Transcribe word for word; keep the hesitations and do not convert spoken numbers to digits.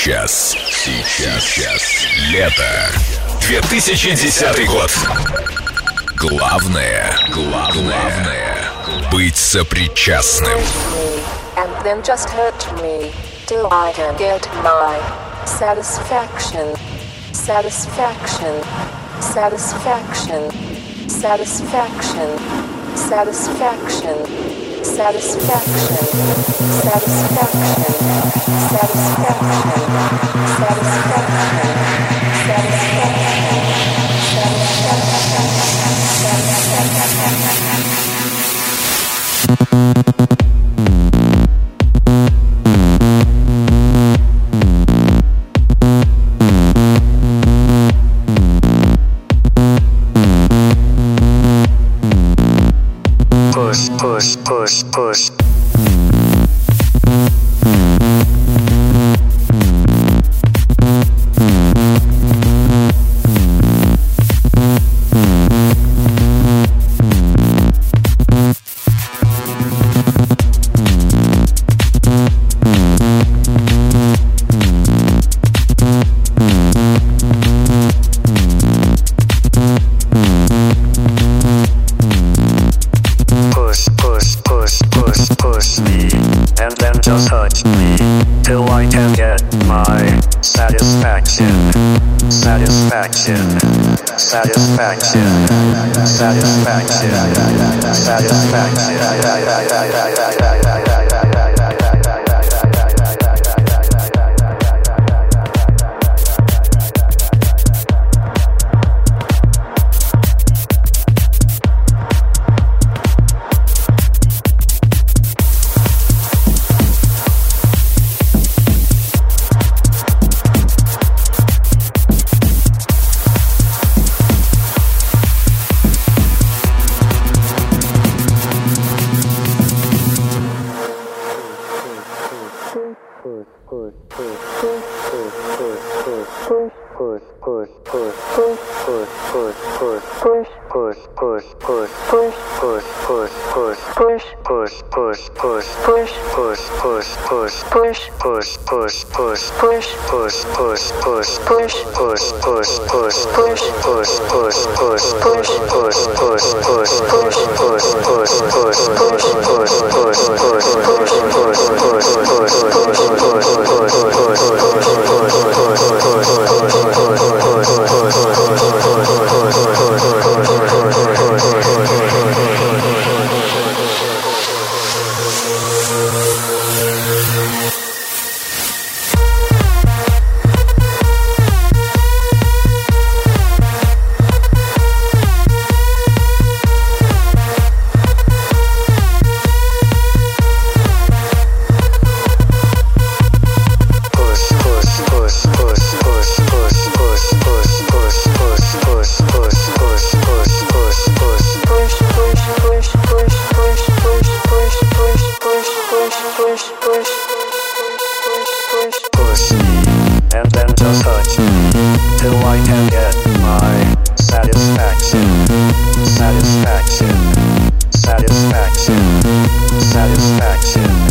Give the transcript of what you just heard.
Сейчас, сейчас, сейчас. Лето. две тысячи десятый год. Главное, главное, быть сопричастным. And then just hurt me till I can get my satisfaction, satisfaction, satisfaction, satisfaction, satisfaction, satisfaction, satisfaction, satisfaction, satisfaction, satisfaction, Push, push, push, push. Push, push, push, push, push me, and then just touch me, till I can get my satisfaction, satisfaction, satisfaction, satisfaction, satisfaction. Push me, and then just touch me, till I can get my satisfaction, satisfaction, satisfaction, satisfaction.